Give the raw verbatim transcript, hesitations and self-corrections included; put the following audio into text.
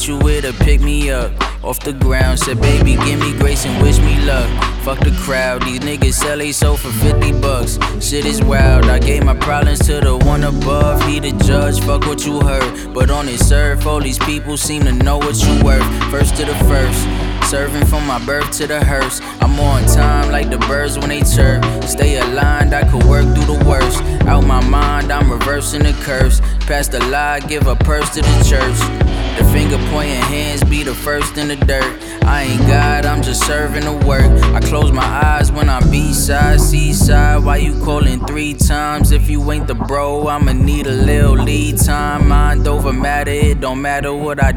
hit you with a pick me up. Off the ground, said baby give me grace and wish me luck. Fuck the crowd, these niggas sell they soul for fifty bucks. Shit is wild, I gave my problems to the one above. He the judge, fuck what you heard. But on his surf, all these people seem to know what you worth. First to the first, serving from my birth to the hearse. I'm on time like the birds when they chirp. Stay aligned, I could work through the worst. Out my mind, I'm reversing the curse. Past the lie, give a purse to the church. The finger pointing hands be the first in the dirt. I ain't God, I'm just serving the work. I close my eyes when I'm B-side, C-side. Why you calling three times? If you ain't the bro, I'ma need a little lead time. Mind over matter, it don't matter what I